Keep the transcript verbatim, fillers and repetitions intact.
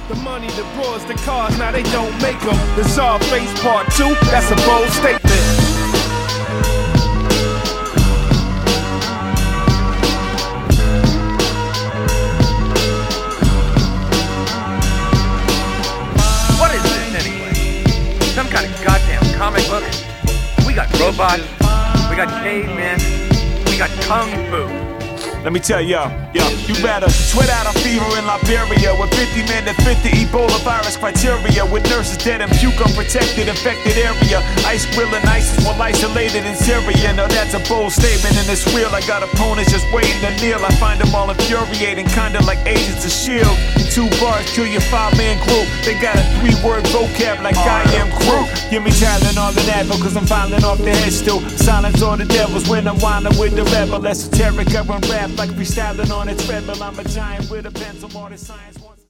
The money, the broads, the cars, now they don't make them. The Czar face part two, that's a bold statement. What is this anyway? Some kind of goddamn comic book? We got robots, we got cavemen, we got kung fu. Let me tell y'all, yo, you better sweat out a fever in Liberia with fifty men that fit the Ebola virus criteria, with nurses dead and puke unprotected, infected area. Ice grilling ISIS while isolated in Syria. Now that's a bold statement and it's real. I got opponents just waiting to kneel. I find them all infuriating, kinda like agents of S H I E L D. Two bars kill your five-man group. They got a three-word vocab like I am Groot. Give me talent all of that, because I'm filing off the head still. Silence all the devils when I'm winding with the rebel. Esoteric, I run rap like freestyling on a treadmill. I'm a giant with a pencil, more than science.